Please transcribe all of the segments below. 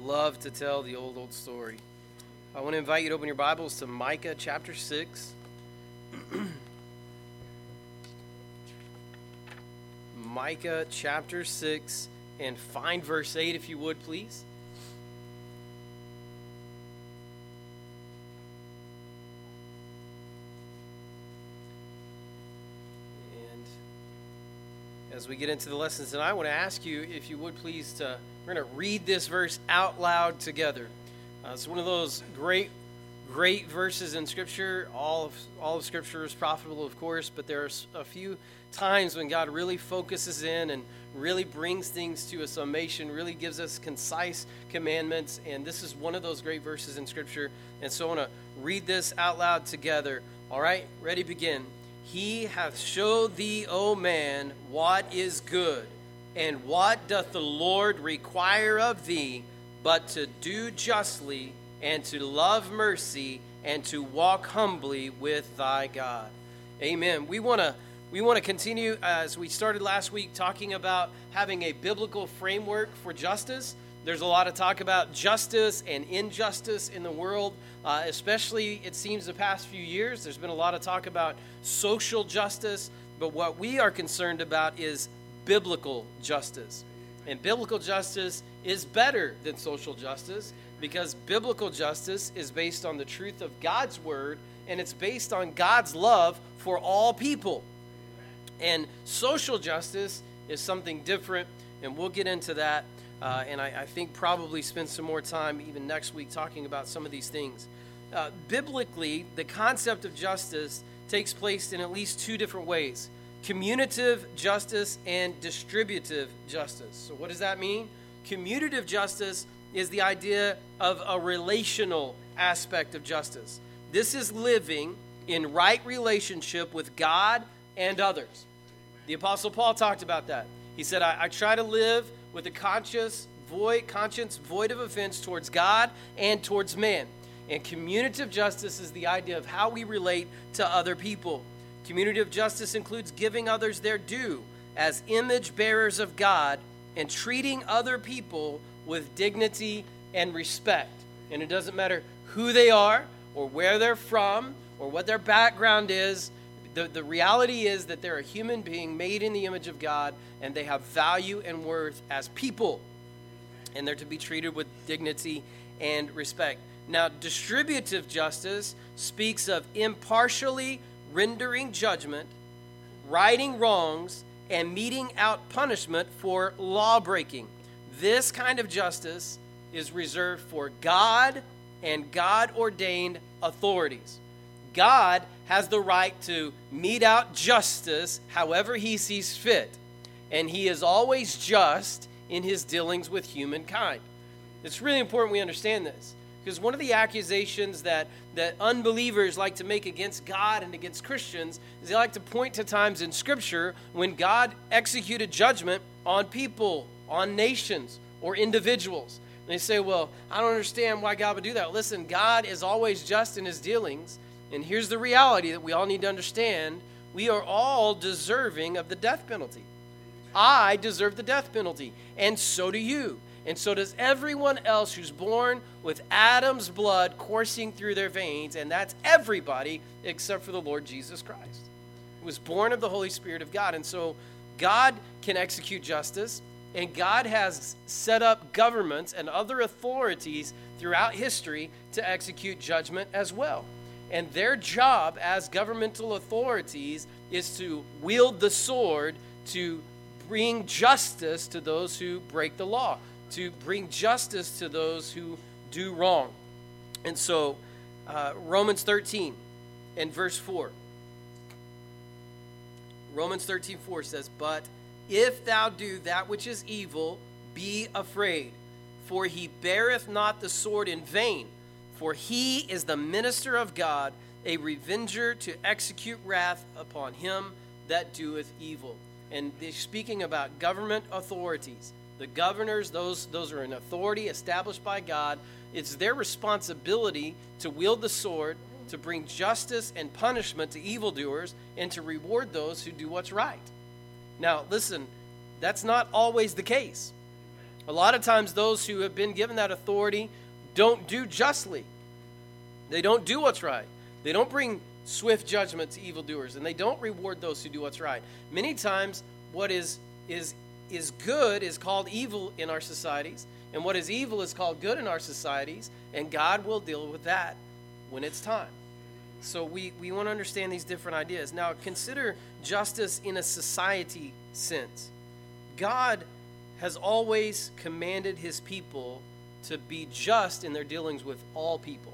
love to tell the old story. I want to invite you to open your Bibles to Micah chapter 6. Micah chapter 6, and find verse 8 if you would, please. As we get into the lessons tonight, I want to ask you, if you would please, we're going to read this verse out loud together. It's one of those great verses in Scripture. All of Scripture is profitable, of course, but there's a few times when God really focuses in and really brings things to a summation, really gives us concise commandments, and this is one of those great verses in Scripture. And so I want to read this out loud together. All right, ready, begin. He hath showed thee, O man, what is good, and what doth the Lord require of thee, but to do justly, and to love mercy, and to walk humbly with thy God. Amen. We want to continue, as we started last week, talking about having a biblical framework for justice. There's a lot of talk about justice and injustice in the world, especially, it seems, the past few years. There's been a lot of talk about social justice, but what we are concerned about is biblical justice. And biblical justice is better than social justice because biblical justice is based on the truth of God's word, and it's based on God's love for all people. And social justice is something different, and we'll get into that. And I think probably spend some more time even next week talking about some of these things. Biblically, the concept of justice takes place in at least two different ways: commutative justice and distributive justice. So what does that mean? Commutative justice is the idea of a relational aspect of justice. This is living in right relationship with God and others. The Apostle Paul talked about that. He said, I try to live with a conscience void of offense towards God and towards man. And commutative justice is the idea of how we relate to other people. Commutative justice includes giving others their due as image bearers of God and treating other people with dignity and respect. And it doesn't matter who they are or where they're from or what their background is. The reality is that they're a human being made in the image of God, and they have value and worth as people, and they're to be treated with dignity and respect. Now, distributive justice speaks of impartially rendering judgment, righting wrongs, and meting out punishment for law breaking. This kind of justice is reserved for God and God-ordained authorities. God has the right to mete out justice however he sees fit, and he is always just in his dealings with humankind. It's really important we understand this, because one of the accusations that unbelievers like to make against God and against Christians is they like to point to times in Scripture when God executed judgment on people, on nations, or individuals. And they say, well, I don't understand why God would do that. Listen, God is always just in his dealings. And here's the reality that we all need to understand. We are all deserving of the death penalty. I deserve the death penalty, and so do you. And so does everyone else who's born with Adam's blood coursing through their veins, and that's everybody except for the Lord Jesus Christ, who was born of the Holy Spirit of God. And so God can execute justice, and God has set up governments and other authorities throughout history to execute judgment as well. And their job as governmental authorities is to wield the sword to bring justice to those who break the law, to bring justice to those who do wrong. And so Romans 13 and verse 4. Romans 13:4 says, "But if thou do that which is evil, be afraid, for he beareth not the sword in vain. For he is the minister of God, a revenger to execute wrath upon him that doeth evil." And they're speaking about government authorities. The governors, those are an authority established by God. It's their responsibility to wield the sword, to bring justice and punishment to evildoers, and to reward those who do what's right. Now, listen, that's not always the case. A lot of times those who have been given that authority don't do justly. They don't do what's right. They don't bring swift judgment to evildoers, and they don't reward those who do what's right. Many times what is good is called evil in our societies, and what is evil is called good in our societies, and God will deal with that when it's time. So we want to understand these different ideas. Now, consider justice in a society sense. God has always commanded his people to be just in their dealings with all people.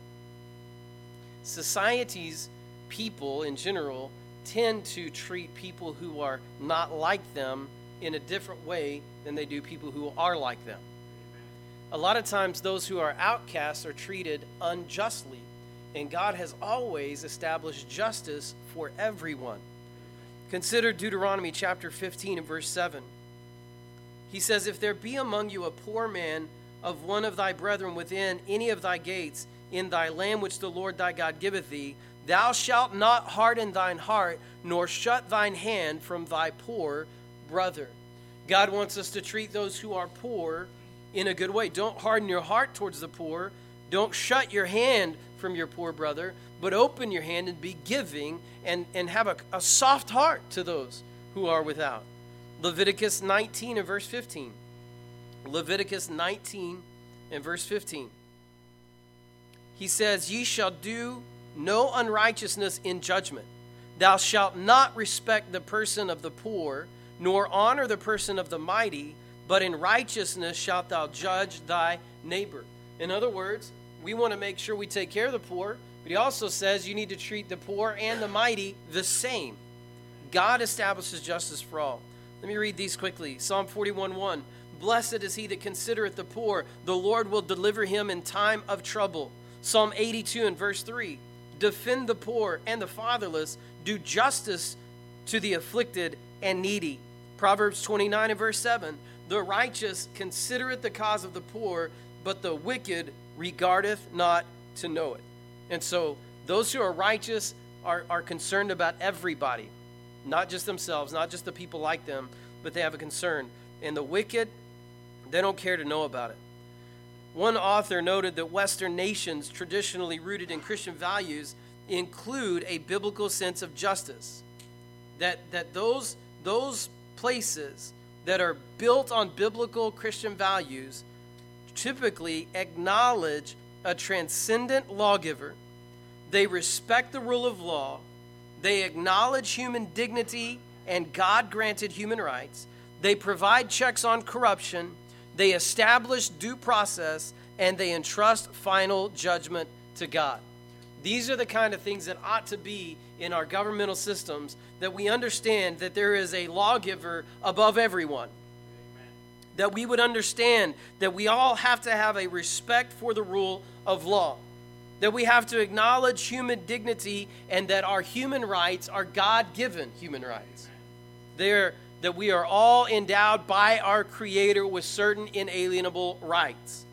Societies, people in general, tend to treat people who are not like them in a different way than they do people who are like them. A lot of times those who are outcasts are treated unjustly, and God has always established justice for everyone. Consider Deuteronomy chapter 15 and verse 7. He says, "If there be among you a poor man of one of thy brethren within any of thy gates in thy land which the Lord thy God giveth thee, thou shalt not harden thine heart, nor shut thine hand from thy poor brother." God wants us to treat those who are poor in a good way. Don't harden your heart towards the poor. Don't shut your hand from your poor brother, but open your hand and be giving and have a soft heart to those who are without. Leviticus 19 and verse 15. Leviticus 19 and verse 15. He says, "Ye shall do no unrighteousness in judgment. Thou shalt not respect the person of the poor, nor honor the person of the mighty, but in righteousness shalt thou judge thy neighbor." In other words, we want to make sure we take care of the poor, but he also says you need to treat the poor and the mighty the same. God establishes justice for all. Let me read these quickly. Psalm 41:1. "Blessed is he that considereth the poor. The Lord will deliver him in time of trouble." Psalm 82 and verse 3. "Defend the poor and the fatherless. Do justice to the afflicted and needy." Proverbs 29 and verse 7. "The righteous considereth the cause of the poor, but the wicked regardeth not to know it." And so those who are righteous are concerned about everybody, not just themselves, not just the people like them, but they have a concern. And the wicked, they don't care to know about it. One author noted that Western nations traditionally rooted in Christian values include a biblical sense of justice. That those places that are built on biblical Christian values typically acknowledge a transcendent lawgiver. They respect the rule of law. They acknowledge human dignity and God-granted human rights. They provide checks on corruption. They establish due process, and they entrust final judgment to God. These are the kind of things that ought to be in our governmental systems, that we understand that there is a lawgiver above everyone. Amen. That we would understand that we all have to have a respect for the rule of law. That we have to acknowledge human dignity, and that our human rights are God-given human rights. That we are all endowed by our Creator with certain inalienable rights,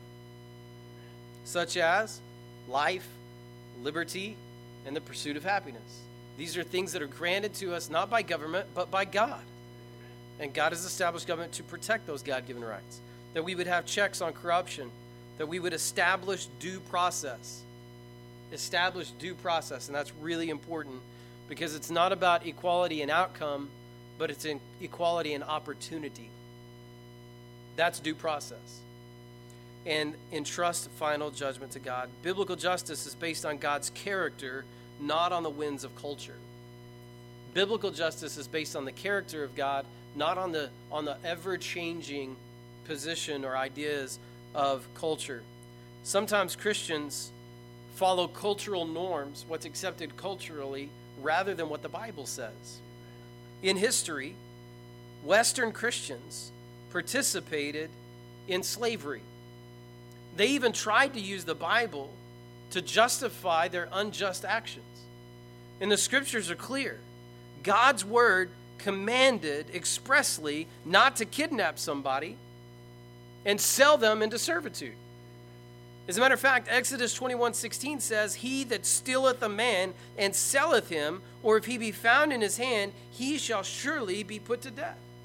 such as life, liberty, and the pursuit of happiness. These are things that are granted to us not by government, but by God. And God has established government to protect those God-given rights. That we would have checks on corruption. That we would establish due process. Establish due process. And that's really important, because it's not about equality in outcome, but it's in equality in opportunity. That's due process. And entrust final judgment to God. Biblical justice is based on God's character, not on the winds of culture. Biblical justice is based on the character of God, not on the ever-changing position or ideas of culture. Sometimes Christians follow cultural norms, what's accepted culturally, rather than what the Bible says. In history, Western Christians participated in slavery. They even tried to use the Bible to justify their unjust actions. And the scriptures are clear. God's word commanded expressly not to kidnap somebody and sell them into servitude. As a matter of fact, Exodus 21:16 says, "He that stealeth a man and selleth him, or if he be found in his hand, he shall surely be put to death."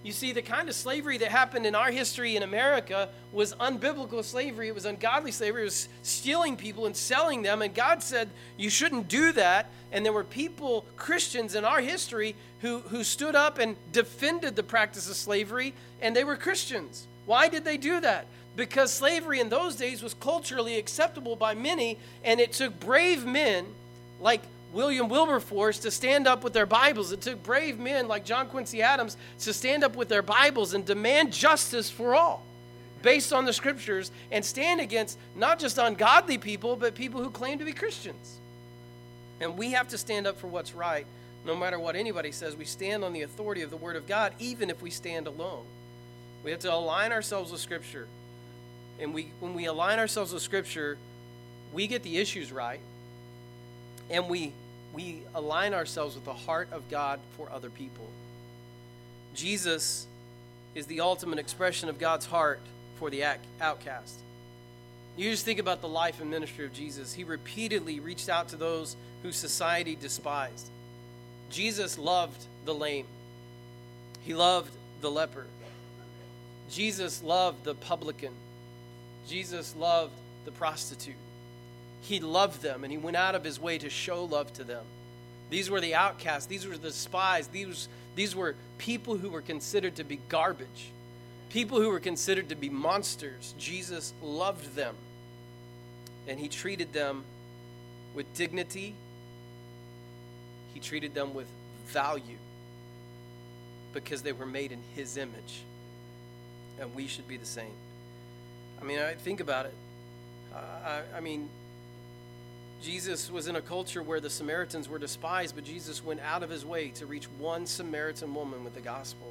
You see, the kind of slavery that happened in our history in America was unbiblical slavery. It was ungodly slavery. It was stealing people and selling them. And God said, you shouldn't do that. And there were people, Christians in our history, who stood up and defended the practice of slavery, and they were Christians. Why did they do that? Because slavery in those days was culturally acceptable by many, and it took brave men like William Wilberforce to stand up with their Bibles. It took brave men like John Quincy Adams to stand up with their Bibles and demand justice for all based on the scriptures, and stand against not just ungodly people, but people who claim to be Christians. And we have to stand up for what's right. No matter what anybody says, we stand on the authority of the Word of God, even if we stand alone. We have to align ourselves with Scripture. And when we align ourselves with Scripture, we get the issues right. And we align ourselves with the heart of God for other people. Jesus is the ultimate expression of God's heart for the outcast. You just think about the life and ministry of Jesus. He repeatedly reached out to those who society despised. Jesus loved the lame. He loved the leper. Jesus loved the publican. Jesus loved the prostitute. He loved them, and he went out of his way to show love to them. These were the outcasts. These were the despised. These were people who were considered to be garbage, people who were considered to be monsters. Jesus loved them, and he treated them with dignity. He treated them with value because they were made in his image, and we should be the same. I mean, think about it. I mean, Jesus was in a culture where the Samaritans were despised, but Jesus went out of his way to reach one Samaritan woman with the gospel.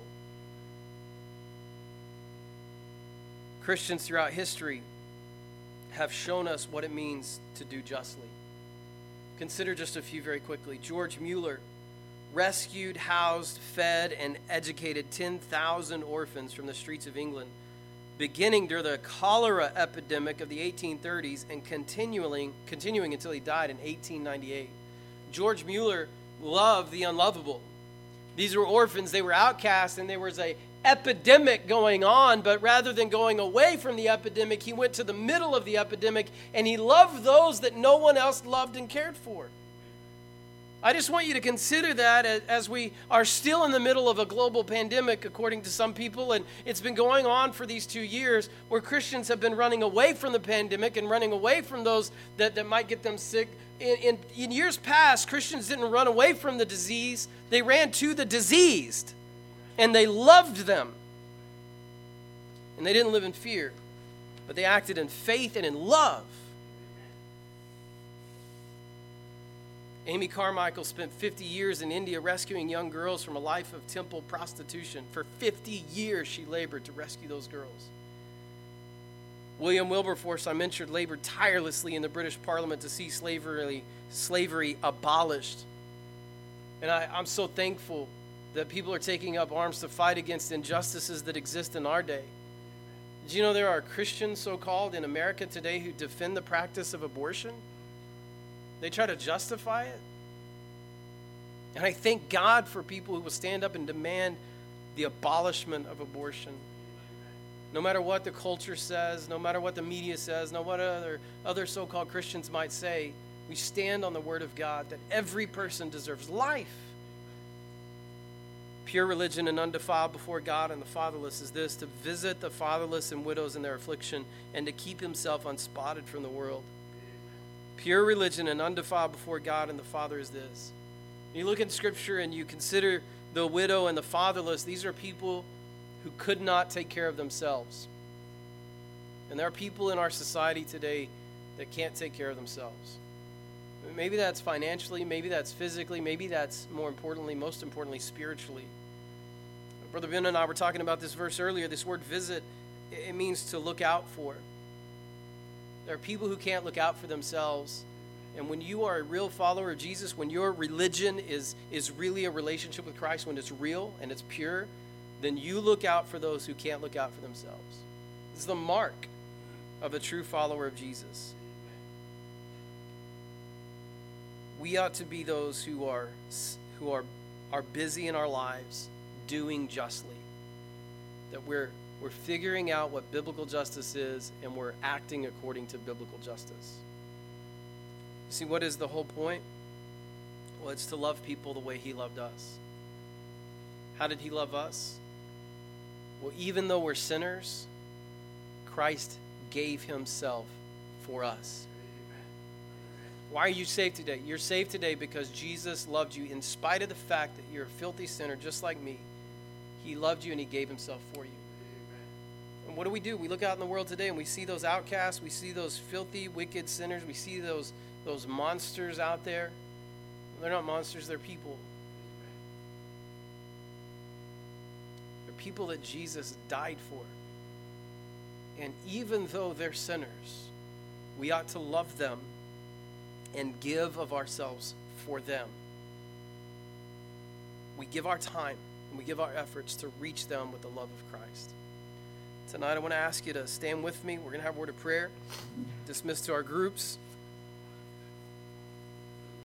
Christians throughout history have shown us what it means to do justly. Consider just a few very quickly. George Mueller rescued, housed, fed, and educated 10,000 orphans from the streets of England, beginning during the cholera epidemic of the 1830s and continuing until he died in 1898. George Mueller loved the unlovable. These were orphans, they were outcasts, and there was an epidemic going on, but rather than going away from the epidemic, he went to the middle of the epidemic, and he loved those that no one else loved and cared for. I just want you to consider that as we are still in the middle of a global pandemic, according to some people, and it's been going on for these 2 years, where Christians have been running away from the pandemic and running away from those that might get them sick. In years past, Christians didn't run away from the disease. They ran to the diseased, and they loved them. And they didn't live in fear, but they acted in faith and in love. Amy Carmichael spent 50 years in India rescuing young girls from a life of temple prostitution. For 50 years, she labored to rescue those girls. William Wilberforce, I mentioned, labored tirelessly in the British Parliament to see slavery abolished. And I'm so thankful that people are taking up arms to fight against injustices that exist in our day. Did you know there are Christians, so-called, in America today who defend the practice of abortion? They try to justify it. And I thank God for people who will stand up and demand the abolishment of abortion. No matter what the culture says, no matter what the media says, no matter what other so-called Christians might say, we stand on the word of God that every person deserves life. Pure religion and undefiled before God and the fatherless is this: to visit the fatherless and widows in their affliction and to keep himself unspotted from the world. Pure religion and undefiled before God and the Father is this. You look in Scripture and you consider the widow and the fatherless. These are people who could not take care of themselves. And there are people in our society today that can't take care of themselves. Maybe that's financially, maybe that's physically, maybe that's most importantly, spiritually. Brother Ben and I were talking about this verse earlier. This word visit, it means to look out for. There are people who can't look out for themselves. And when you are a real follower of Jesus, when your religion is really a relationship with Christ, when it's real and it's pure, then you look out for those who can't look out for themselves. This is the mark of a true follower of Jesus. We ought to be those who are busy in our lives doing justly. that we're figuring out what biblical justice is, and we're acting according to biblical justice. See, what is the whole point? Well, it's to love people the way he loved us. How did he love us? Well, even though we're sinners, Christ gave himself for us. Why are you saved today? You're saved today because Jesus loved you in spite of the fact that you're a filthy sinner just like me. He loved you and he gave himself for you. And what do? We look out in the world today and we see those outcasts. We see those filthy, wicked sinners. We see those monsters out there. They're not monsters, they're people. They're people that Jesus died for. And even though they're sinners, we ought to love them and give of ourselves for them. We give our time and we give our efforts to reach them with the love of Christ. Tonight I want to ask you to stand with me. We're going to have a word of prayer. Dismiss to our groups.